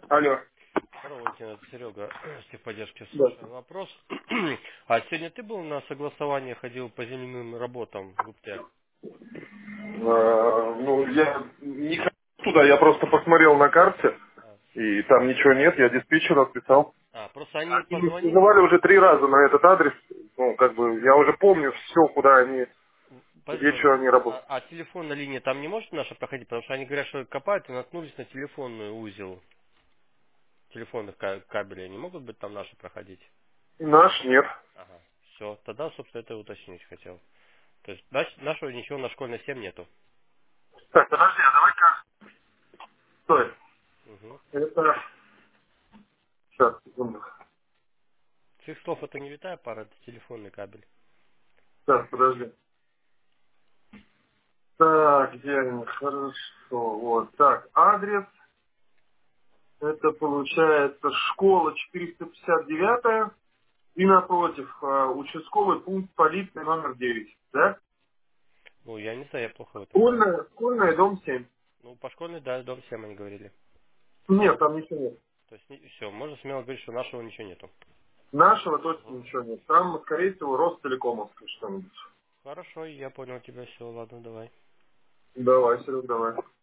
Алло. Здорово, Валентин, это Серега с техподдержки. Да. Слушай, вопрос. А сегодня ты был на согласование, ходил по земляным работам в ГУПТЕК? Ну, я не хочу туда, я просто посмотрел на карте, А, и там ничего нет, я диспетчера отписал. просто они Они позвонили. вызывали уже 3 раза на этот адрес. Ну, как бы, я уже помню все, куда они, Подожди, где что они работают. а телефонная линия там не может наша проходить? Потому что они говорят, что копают и наткнулись на телефонный узел телефонных кабелей. Они могут быть там наши проходить? Наш нет. Ага. Все, тогда, собственно, это уточнить хотел. То есть нашего ничего на школьной 7 нету. Так, подожди, а давай-ка. Стой. Угу. Это... Сейчас, секунду. С их слов это не витая пара, это телефонный кабель. Так, подожди. Так, где они? Хорошо. Вот. Так, адрес. Это получается школа 459. И напротив, участковый пункт полиции номер 9, да? Ну, я не знаю, я плохо в этом знаю. Школьная, дом 7. Ну, по школьной, да, дом 7 они говорили. Нет, там ничего нет. То есть, все, можно смело говорить, что нашего ничего нету. Нашего точно Мгм. ничего нет. Там, скорее всего, Ростелекомовский что-нибудь. Хорошо, я понял тебя, все, ладно, давай. Давай, Серег, давай.